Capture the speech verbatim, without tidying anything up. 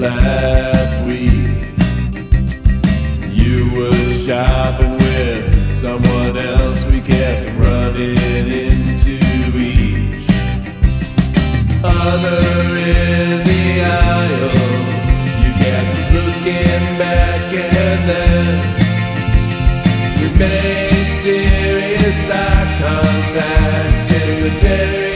last week. You were shopping with someone else. We kept running into each other in the aisles. You kept looking back and then we made serious eye contact in the dairy